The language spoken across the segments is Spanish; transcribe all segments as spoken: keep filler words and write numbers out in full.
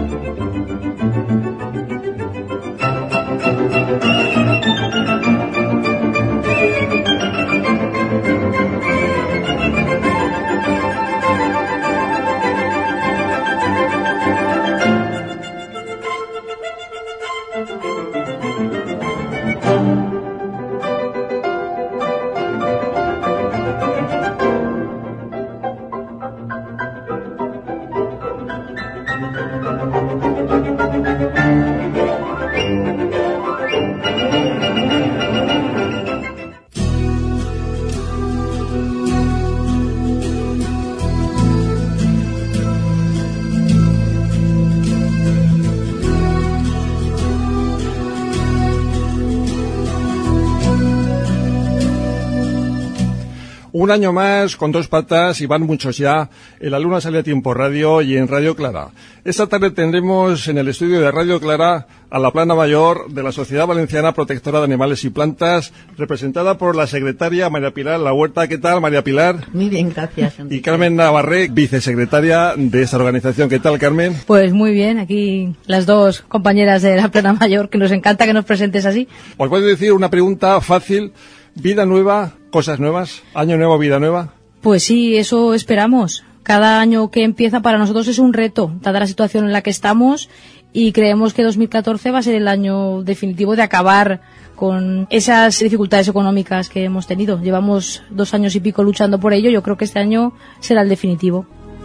Un año más, con dos patas, y van muchos ya, en la Luna sale a Tiempo Radio y en Radio Clara. Esta tarde tendremos en el estudio de Radio Clara a la plana mayor de la Sociedad Valenciana Protectora de Animales y Plantas, representada por la secretaria María Pilar La Huerta. ¿Qué tal, María Pilar? Muy bien, gracias. Y Carmen Navarrete, vicesecretaria de esta organización. ¿Qué tal, Carmen? Pues muy bien, aquí las dos compañeras de la plana mayor, que nos encanta que nos presentes así. Os voy a decir una pregunta fácil. Vida nueva, cosas nuevas, año nuevo, vida nueva. Pues sí, eso esperamos. Cada año que empieza para nosotros es un reto, dada la situación en la que estamos, y creemos que dos mil catorce va a ser el año definitivo de acabar con esas dificultades económicas que hemos tenido. Llevamos dos años y pico luchando por ello. Yo creo que este año será el definitivo.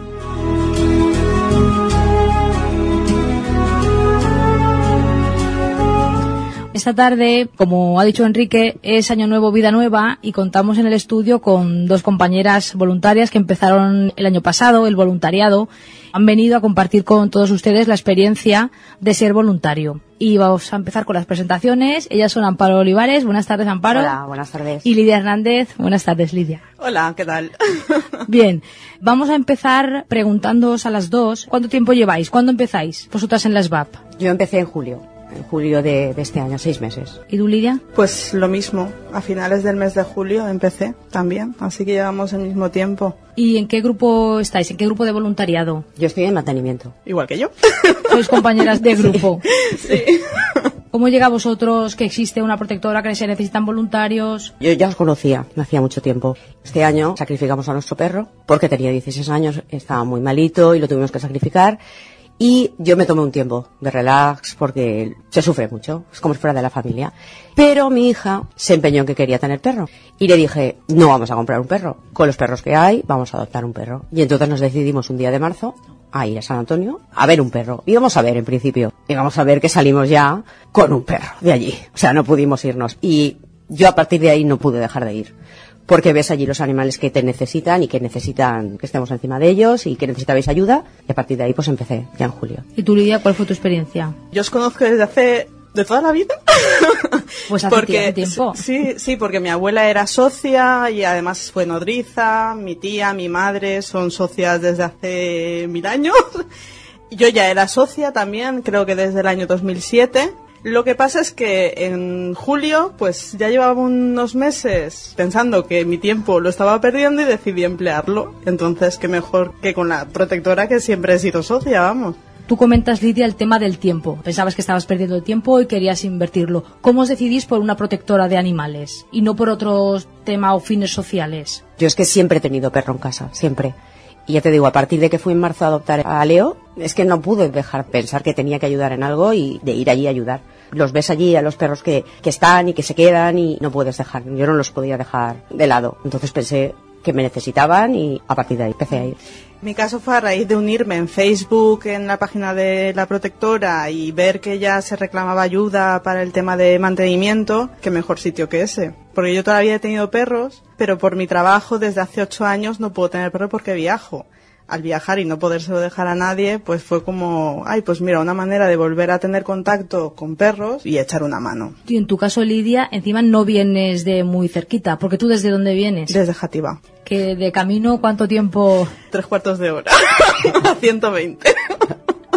Esta tarde, como ha dicho Enrique, es Año Nuevo, Vida Nueva, y contamos en el estudio con dos compañeras voluntarias que empezaron el año pasado, el voluntariado. Han venido a compartir con todos ustedes la experiencia de ser voluntario. Y vamos a empezar con las presentaciones. Ellas son Amparo Olivares. Buenas tardes, Amparo. Hola, buenas tardes. Y Lidia Hernández. Buenas tardes, Lidia. Hola, ¿qué tal? Bien, vamos a empezar preguntándoos a las dos, ¿cuánto tiempo lleváis? ¿Cuándo empezáis vosotras en la S V A P? Yo empecé en julio. En julio de, de este año, seis meses. ¿Y tú, Lidia? Pues lo mismo, a finales del mes de julio empecé también, así que llevamos el mismo tiempo. ¿Y en qué grupo estáis? ¿En qué grupo de voluntariado? Yo estoy en mantenimiento. Igual que yo. ¿Sois compañeras de grupo? Sí. ¿Cómo llega a vosotros que existe una protectora, que se necesitan voluntarios? Yo ya os conocía, no hacía mucho tiempo. Este año sacrificamos a nuestro perro porque tenía dieciséis años, estaba muy malito y lo tuvimos que sacrificar. Y yo me tomé un tiempo de relax porque se sufre mucho, es como si fuera de la familia. Pero mi hija se empeñó en que quería tener perro. Y le dije, no vamos a comprar un perro. Con los perros que hay, vamos a adoptar un perro. Y entonces nos decidimos un día de marzo a ir a San Antonio a ver un perro. Y vamos a ver en principio. Y vamos a ver que salimos ya con un perro de allí. O sea, no pudimos irnos. Y yo a partir de ahí no pude dejar de ir. Porque ves allí los animales que te necesitan y que necesitan que estemos encima de ellos y que necesitabais ayuda. Y a partir de ahí pues empecé ya en julio. ¿Y tú, Lidia, cuál fue tu experiencia? Yo os conozco desde hace... ¿de toda la vida? Pues hace porque, tiempo. Sí, sí, porque mi abuela era socia y además fue nodriza. Mi tía, mi madre son socias desde hace mil años. Yo ya era socia también, creo que desde el año dos mil siete. Lo que pasa es que en julio, pues ya llevaba unos meses pensando que mi tiempo lo estaba perdiendo y decidí emplearlo. Entonces, qué mejor que con la protectora, que siempre he sido socia, vamos. Tú comentas, Lidia, el tema del tiempo. Pensabas que estabas perdiendo el tiempo y querías invertirlo. ¿Cómo os decidís por una protectora de animales y no por otro tema o fines sociales? Yo es que siempre he tenido perro en casa, siempre. Y ya te digo, a partir de que fui en marzo a adoptar a Leo, es que no pude dejar pensar que tenía que ayudar en algo y de ir allí a ayudar. Los ves allí a los perros que, que están y que se quedan y no puedes dejar. Yo no los podía dejar de lado. Entonces pensé que me necesitaban y a partir de ahí empecé a ir. Mi caso fue a raíz de unirme en Facebook, en la página de la protectora, y ver que ya se reclamaba ayuda para el tema de mantenimiento. Qué mejor sitio que ese. Porque yo todavía he tenido perros, pero por mi trabajo desde hace ocho años no puedo tener perro porque viajo. Al viajar y no podérselo dejar a nadie, pues fue como, ay, pues mira, una manera de volver a tener contacto con perros y echar una mano. Y en tu caso, Lidia, encima no vienes de muy cerquita, porque tú ¿desde dónde vienes? Desde Játiva. ¿Que de camino cuánto tiempo? Tres cuartos de hora. A ciento veinte.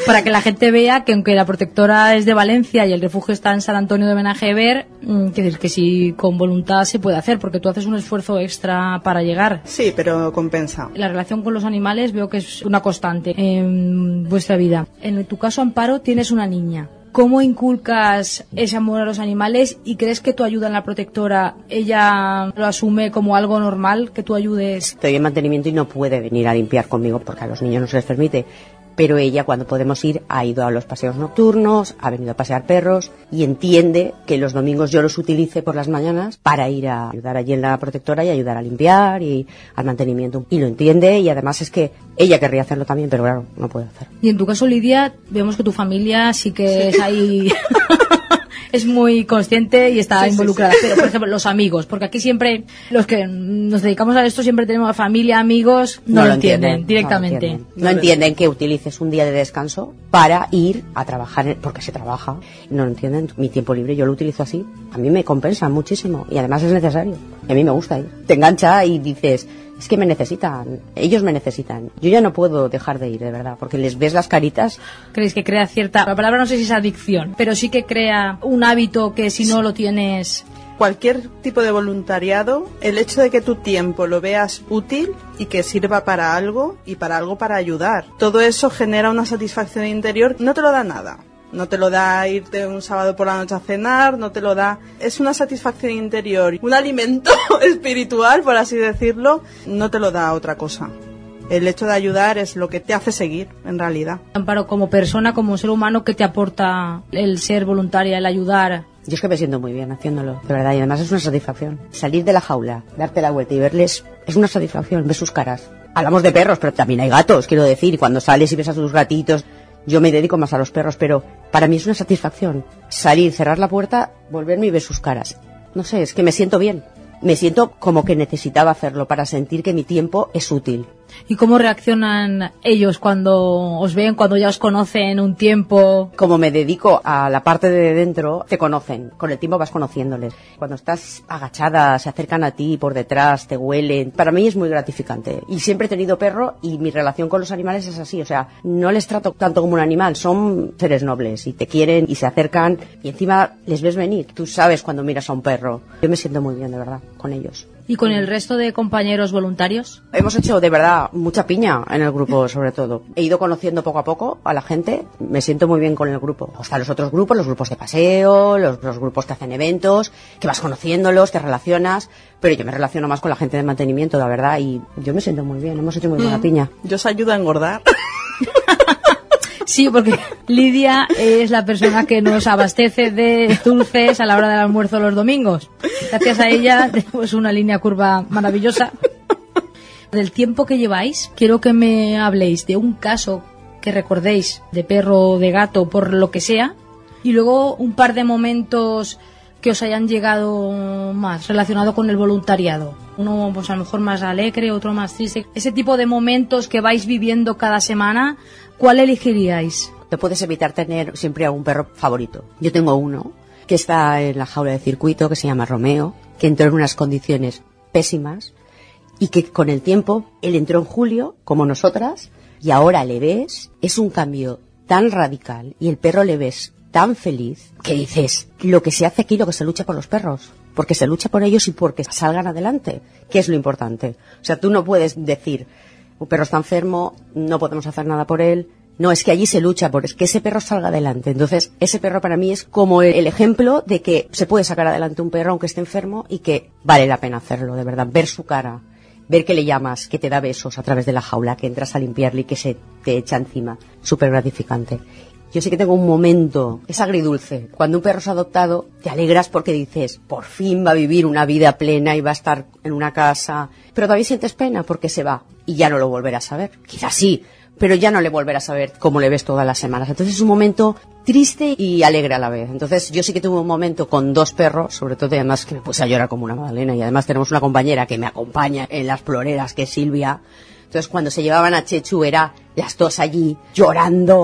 Para que la gente vea que aunque la protectora es de Valencia y el refugio está en San Antonio de Benajever, que decir que si con voluntad se puede hacer, porque tú haces un esfuerzo extra para llegar. Sí, pero compensa. La relación con los animales veo que es una constante en vuestra vida. En tu caso, Amparo, tienes una niña. ¿Cómo inculcas ese amor a los animales y crees que tu ayuda en la protectora, ella lo asume como algo normal, que tú ayudes? Estoy en mantenimiento y no puede venir a limpiar conmigo porque a los niños no se les permite. Pero ella, cuando podemos ir, ha ido a los paseos nocturnos, ha venido a pasear perros y entiende que los domingos yo los utilice por las mañanas para ir a ayudar allí en la protectora y ayudar a limpiar y al mantenimiento. Y lo entiende, y además es que ella querría hacerlo también, pero claro, no puede hacerlo. Y en tu caso, Lidia, vemos que tu familia sí que sí. es ahí... es muy consciente y está sí, involucrada. Sí, sí. Pero, por ejemplo, los amigos, porque aquí siempre, los que nos dedicamos a esto, siempre tenemos familia, amigos, no, no lo entienden, entienden directamente. No, entienden. no entienden que utilices un día de descanso para ir a trabajar, porque se trabaja. No lo entienden. Mi tiempo libre yo lo utilizo así. A mí me compensa muchísimo y además es necesario. Y a mí me gusta ir. Te engancha y dices... Es que me necesitan, ellos me necesitan. Yo ya no puedo dejar de ir, de verdad, porque les ves las caritas. ¿Crees que crea cierta, la palabra no sé si es adicción, pero sí que crea un hábito que si no lo tienes... Cualquier tipo de voluntariado, el hecho de que tu tiempo lo veas útil y que sirva para algo y para algo para ayudar, todo eso genera una satisfacción interior, no te lo da nada. No te lo da irte un sábado por la noche a cenar, no te lo da... Es una satisfacción interior, un alimento espiritual, por así decirlo, no te lo da otra cosa. El hecho de ayudar es lo que te hace seguir, en realidad. Amparo, como persona, como ser humano, ¿qué te aporta el ser voluntaria, el ayudar? Yo es que me siento muy bien haciéndolo, de verdad, y además es una satisfacción. Salir de la jaula, darte la vuelta y verles, es una satisfacción, ver sus caras. Hablamos de perros, pero también hay gatos, quiero decir, y cuando sales y ves a tus gatitos... Yo me dedico más a los perros, pero para mí es una satisfacción salir, cerrar la puerta, volverme y ver sus caras. No sé, es que me siento bien. Me siento como que necesitaba hacerlo para sentir que mi tiempo es útil. ¿Y cómo reaccionan ellos cuando os ven, cuando ya os conocen un tiempo? Como me dedico a la parte de dentro, te conocen. Con el tiempo vas conociéndoles. Cuando estás agachada, se acercan a ti por detrás, te huelen. Para mí es muy gratificante. Y siempre he tenido perro y mi relación con los animales es así. O sea, no les trato tanto como un animal. Son seres nobles y te quieren y se acercan y encima les ves venir. Tú sabes cuando miras a un perro. Yo me siento muy bien, de verdad, con ellos. ¿Y con el resto de compañeros voluntarios? Hemos hecho, de verdad, mucha piña en el grupo, sobre todo. He ido conociendo poco a poco a la gente. Me siento muy bien con el grupo. O sea, los otros grupos, los grupos de paseo, los, los grupos que hacen eventos, que vas conociéndolos, te relacionas. Pero yo me relaciono más con la gente de mantenimiento, la verdad, y yo me siento muy bien. Hemos hecho muy buena piña. Yo os ayudo a engordar. Sí, porque Lidia es la persona que nos abastece de dulces a la hora del almuerzo los domingos. Gracias a ella tenemos una línea curva maravillosa. Del tiempo que lleváis, quiero que me habléis de un caso que recordéis, de perro o de gato, por lo que sea, y luego un par de momentos que os hayan llegado más relacionado con el voluntariado. Uno, pues a lo mejor más alegre, otro más triste. Ese tipo de momentos que vais viviendo cada semana, ¿cuál elegiríais? Te puedes evitar tener siempre a un perro favorito. Yo tengo uno que está en la jaula de circuito, que se llama Romeo, que entró en unas condiciones pésimas y que con el tiempo, él entró en julio, como nosotras, y ahora le ves, es un cambio tan radical y el perro le ves tan feliz que dices, lo que se hace aquí, lo que se lucha por los perros, porque se lucha por ellos y porque salgan adelante, que es lo importante. O sea, tú no puedes decir, un perro está enfermo, no podemos hacer nada por él. No, es que allí se lucha por es que ese perro salga adelante. Entonces, ese perro para mí es como el, el ejemplo de que se puede sacar adelante un perro aunque esté enfermo y que vale la pena hacerlo, de verdad, ver su cara, ver que le llamas, que te da besos a través de la jaula, que entras a limpiarle y que se te echa encima. Súper gratificante. Yo sí que tengo un momento, es agridulce. Cuando un perro es adoptado, te alegras porque dices, por fin va a vivir una vida plena y va a estar en una casa. Pero todavía sientes pena porque se va y ya no lo volverás a ver. Quizás sí, pero ya no le volverás a ver como le ves todas las semanas. Entonces es un momento triste y alegre a la vez. Entonces yo sí que tuve un momento con dos perros, sobre todo y además que me puse a llorar como una magdalena, y además tenemos una compañera que me acompaña en las floreras, que es Silvia. Entonces cuando se llevaban a Chechu era las dos allí llorando,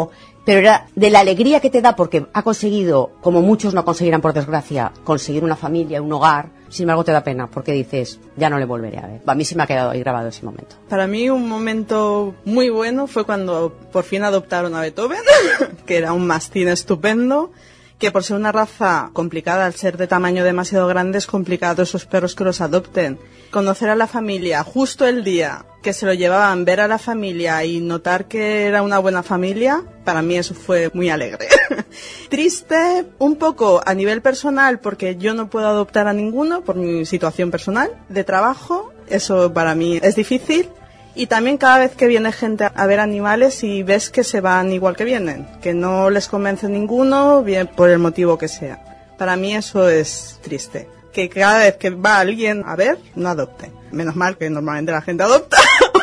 pero era de la alegría que te da porque ha conseguido, como muchos no conseguirán por desgracia, conseguir una familia, un hogar. Sin embargo te da pena porque dices, ya no le volveré a ver. A mí sí me ha quedado ahí grabado ese momento. Para mí un momento muy bueno fue cuando por fin adoptaron a Beethoven, que era un mastín estupendo, que por ser una raza complicada, al ser de tamaño demasiado grande, es complicado esos perros que los adopten. Conocer a la familia justo el día que se lo llevaban, ver a la familia y notar que era una buena familia, para mí eso fue muy alegre. Triste un poco a nivel personal porque yo no puedo adoptar a ninguno por mi situación personal de trabajo, eso para mí es difícil. Y también cada vez que viene gente a ver animales y ves que se van igual que vienen, que no les convence ninguno, bien por el motivo que sea. Para mí eso es triste, que cada vez que va alguien a ver, no adopte. Menos mal que normalmente la gente adopta,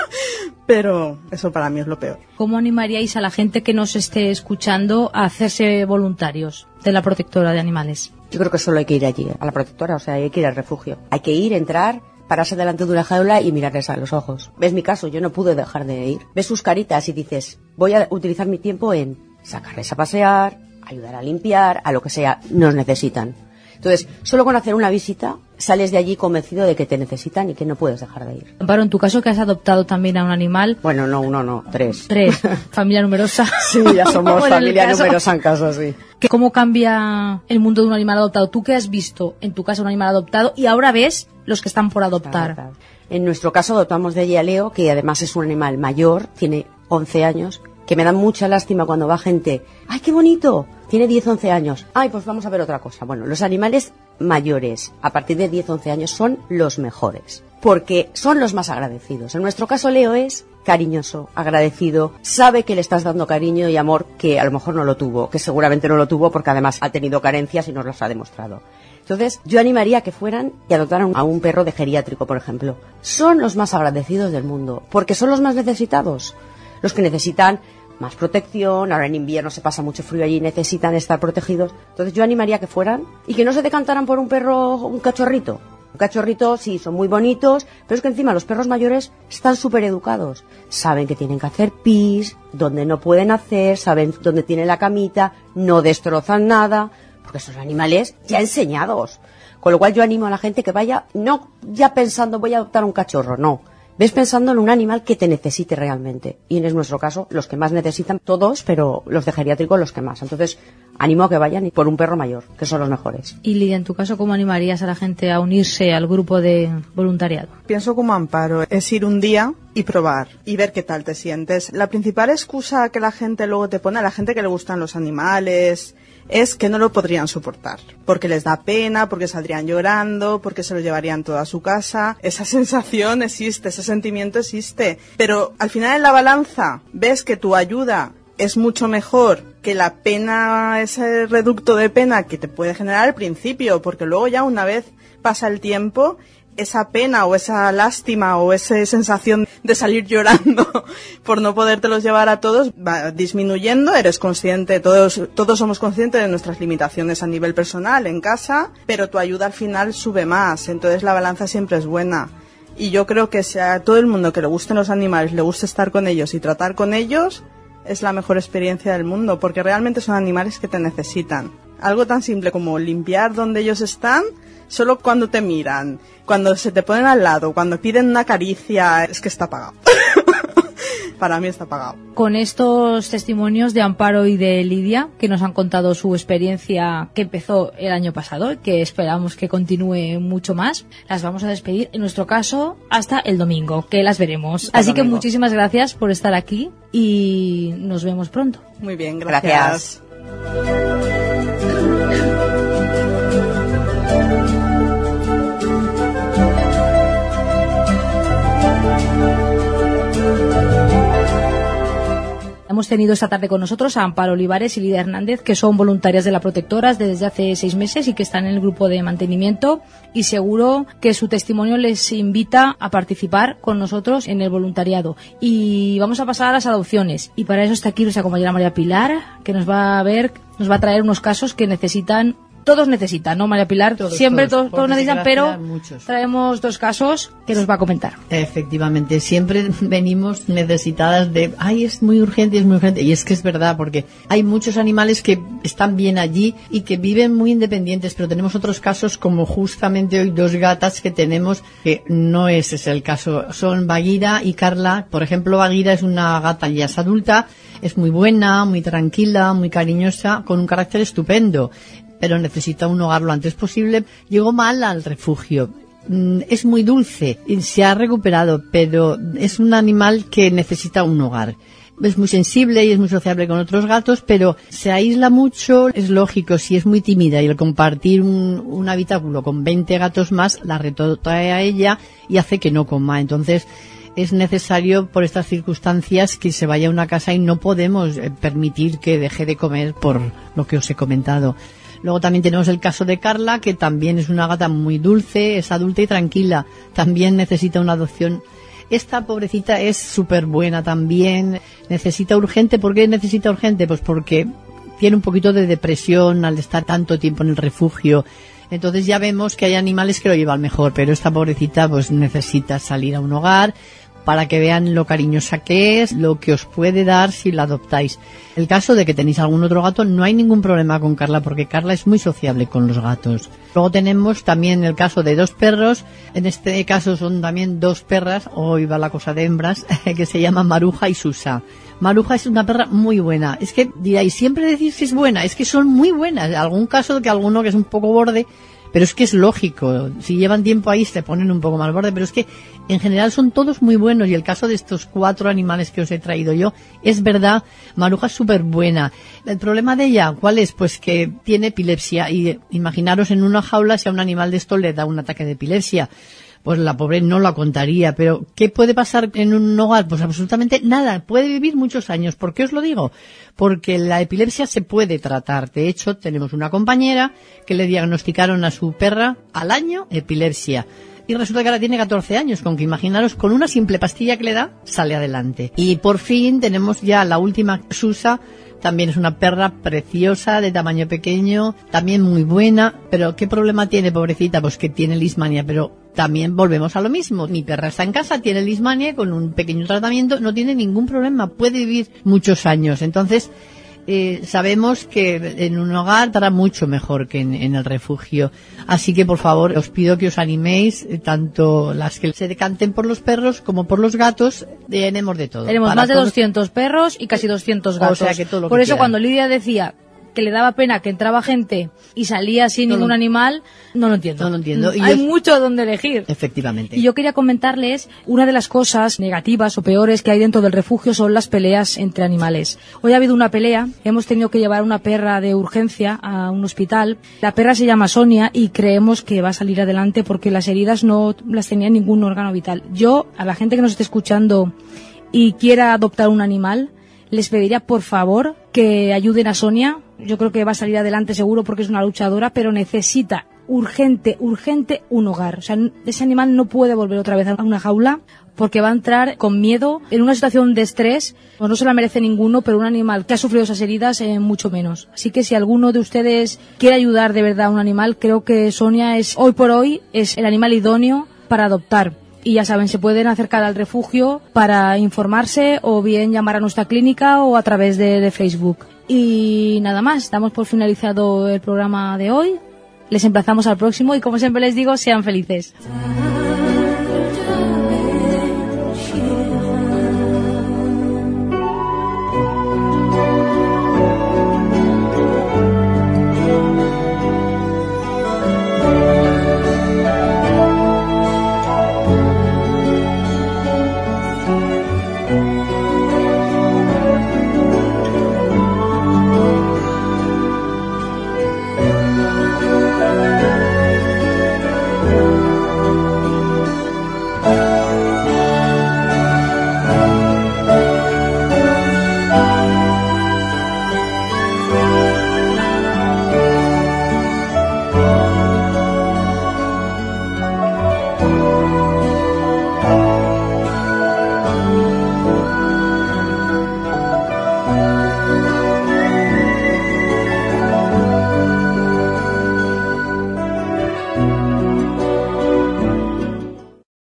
pero eso para mí es lo peor. ¿Cómo animaríais a la gente que nos esté escuchando a hacerse voluntarios de la protectora de animales? Yo creo que solo hay que ir allí, a la protectora, o sea, hay que ir al refugio. Hay que ir, entrar, pararse delante de una jaula y mirarles a los ojos. ¿Ves mi caso? Yo no pude dejar de ir. Ves sus caritas y dices, voy a utilizar mi tiempo en sacarles a pasear, ayudar a limpiar, a lo que sea, nos necesitan. Entonces, solo con hacer una visita, sales de allí convencido de que te necesitan y que no puedes dejar de ir. Amparo, en tu caso que has adoptado también a un animal... Bueno, no, uno no, tres. Tres, familia numerosa. Sí, ya somos bueno, familia caso, numerosa en casa, sí. ¿Cómo cambia el mundo de un animal adoptado? Tú que has visto en tu casa un animal adoptado y ahora ves los que están por adoptar. Claro, claro. En nuestro caso adoptamos de allí a Leo, que además es un animal mayor, tiene once años, que me da mucha lástima cuando va gente, ¡ay, qué bonito! Tiene diez, once años. ¡Ay, pues vamos a ver otra cosa! Bueno, los animales mayores, a partir de diez, once años, son los mejores, porque son los más agradecidos. En nuestro caso, Leo es cariñoso, agradecido, sabe que le estás dando cariño y amor que a lo mejor no lo tuvo, que seguramente no lo tuvo porque además ha tenido carencias y nos las ha demostrado. Entonces, yo animaría a que fueran y adoptaran a un perro de geriátrico, por ejemplo. Son los más agradecidos del mundo, porque son los más necesitados, los que necesitan más protección, ahora en invierno se pasa mucho frío allí y necesitan estar protegidos. Entonces yo animaría a que fueran y que no se decantaran por un perro, un cachorrito. Un cachorrito sí, son muy bonitos, pero es que encima los perros mayores están súper educados. Saben que tienen que hacer pis, dónde no pueden hacer, saben dónde tienen la camita, no destrozan nada, porque son animales ya enseñados. Con lo cual yo animo a la gente que vaya, no ya pensando voy a adoptar un cachorro, no. Ves pensando en un animal que te necesite realmente. Y en nuestro caso, los que más necesitan, todos, pero los de geriátrico los que más. Entonces, animo a que vayan por un perro mayor, que son los mejores. Y Lidia, en tu caso, ¿cómo animarías a la gente a unirse al grupo de voluntariado? Pienso como Amparo, es ir un día y probar y ver qué tal te sientes. La principal excusa que la gente luego te pone, a la gente que le gustan los animales, es que no lo podrían soportar, porque les da pena, porque saldrían llorando, porque se lo llevarían todo a su casa. Esa sensación existe, ese sentimiento existe, pero al final en la balanza ves que tu ayuda es mucho mejor que la pena, ese reducto de pena que te puede generar al principio, porque luego ya una vez pasa el tiempo, esa pena o esa lástima o esa sensación de salir llorando por no podértelos llevar a todos va disminuyendo, eres consciente, todos, todos somos conscientes de nuestras limitaciones a nivel personal en casa, pero tu ayuda al final sube más, entonces la balanza siempre es buena. Y yo creo que si a todo el mundo que le gusten los animales, le gusta estar con ellos y tratar con ellos, es la mejor experiencia del mundo, porque realmente son animales que te necesitan. Algo tan simple como limpiar donde ellos están, solo cuando te miran, cuando se te ponen al lado, cuando piden una caricia, es que está pagado. Para mí está pagado. Con estos testimonios de Amparo y de Lidia, que nos han contado su experiencia que empezó el año pasado y que esperamos que continúe mucho más, las vamos a despedir, en nuestro caso, hasta el domingo, que las veremos. Hasta Así que domingo. muchísimas gracias por estar aquí y nos vemos pronto. Muy bien, gracias. Gracias. Hemos tenido esta tarde con nosotros a Amparo Olivares y Lidia Hernández, que son voluntarias de la Protectoras desde hace seis meses y que están en el grupo de mantenimiento, y seguro que su testimonio les invita a participar con nosotros en el voluntariado. Y vamos a pasar a las adopciones, y para eso está aquí nuestra compañera María Pilar, que nos va a ver, nos va a traer unos casos que necesitan todos necesitan, ¿no, María Pilar? Todos, Siempre todos, todos, todos necesitan, pero muchos. traemos dos casos que nos va a comentar. Efectivamente, siempre venimos necesitadas de, ay, es muy urgente, es muy urgente. Y es que es verdad, porque hay muchos animales que están bien allí y que viven muy independientes, pero tenemos otros casos, como justamente hoy dos gatas que tenemos, que no ese es el caso. Son Bagheera y Carla. Por ejemplo, Bagheera es una gata ya es adulta, es muy buena, muy tranquila, muy cariñosa, con un carácter estupendo, pero necesita un hogar lo antes posible. Llegó mal al refugio. Es muy dulce y se ha recuperado, pero es un animal que necesita un hogar. Es muy sensible y es muy sociable con otros gatos, pero se aísla mucho. Es lógico, si es muy tímida y el compartir un, un habitáculo con veinte gatos más la retrotrae a ella y hace que no coma. Entonces es necesario, por estas circunstancias, que se vaya a una casa y no podemos permitir que deje de comer por lo que os he comentado. Luego también tenemos el caso de Carla, que también es una gata muy dulce, es adulta y tranquila. También necesita una adopción. Esta pobrecita es súper buena también. Necesita urgente. ¿Por qué necesita urgente? Pues porque tiene un poquito de depresión al estar tanto tiempo en el refugio. Entonces ya vemos que hay animales que lo llevan mejor, pero esta pobrecita pues necesita salir a un hogar para que vean lo cariñosa que es, lo que os puede dar si la adoptáis. El caso de que tenéis algún otro gato, no hay ningún problema con Carla, porque Carla es muy sociable con los gatos. Luego tenemos también el caso de dos perros, en este caso son también dos perras, hoy va la cosa de hembras, que se llaman Maruja y Susa. Maruja es una perra muy buena. Es que diráis, siempre decís que es buena, es que son muy buenas. Algún caso de que alguno que es un poco borde, pero es que es lógico, si llevan tiempo ahí se ponen un poco más borde, pero es que en general son todos muy buenos. Y el caso de estos cuatro animales que os he traído yo, es verdad, Maruja es súper buena. El problema de ella, ¿cuál es? Pues que tiene epilepsia, y imaginaros en una jaula si a un animal de esto le da un ataque de epilepsia. Pues la pobre no la contaría, pero ¿qué puede pasar en un hogar? Pues absolutamente nada, puede vivir muchos años. ¿Por qué os lo digo? Porque la epilepsia se puede tratar. De hecho, tenemos una compañera que le diagnosticaron a su perra al año epilepsia. Y resulta que ahora tiene catorce años, con que imaginaros, con una simple pastilla que le da, sale adelante. Y por fin tenemos ya la última, Susa. También es una perra preciosa, de tamaño pequeño, también muy buena. Pero ¿qué problema tiene, pobrecita? Pues que tiene lismania, pero también volvemos a lo mismo. Mi perra está en casa, tiene lismania, con un pequeño tratamiento, no tiene ningún problema, puede vivir muchos años. Entonces, eh, sabemos que en un hogar estará mucho mejor que en, en el refugio. Así que, por favor, os pido que os animéis, eh, tanto las que se decanten por los perros como por los gatos. Tenemos de todo. Tenemos más de todos... doscientos perros y casi doscientos gatos. O sea, que todo lo por que eso quieran. Cuando Lidia decía que le daba pena que entraba gente y salía sin no ningún lo... animal, no lo entiendo. No lo entiendo. Y Hay yo... mucho donde elegir. Efectivamente. Y yo quería comentarles, una de las cosas negativas o peores que hay dentro del refugio son las peleas entre animales. Hoy ha habido una pelea, hemos tenido que llevar una perra de urgencia a un hospital. La perra se llama Sonia y creemos que va a salir adelante porque las heridas no las tenía ningún órgano vital. Yo, a la gente que nos esté escuchando y quiera adoptar un animal, les pediría por favor que ayuden a Sonia. Yo creo que va a salir adelante seguro porque es una luchadora, pero necesita urgente, urgente un hogar. O sea, ese animal no puede volver otra vez a una jaula porque va a entrar con miedo en una situación de estrés. Pues no se la merece ninguno, pero un animal que ha sufrido esas heridas, eh, mucho menos. Así que si alguno de ustedes quiere ayudar de verdad a un animal, creo que Sonia es, hoy por hoy, es el animal idóneo para adoptar. Y ya saben, se pueden acercar al refugio para informarse o bien llamar a nuestra clínica o a través de, de Facebook. Y nada más, damos por finalizado el programa de hoy. Les emplazamos al próximo y como siempre les digo, sean felices.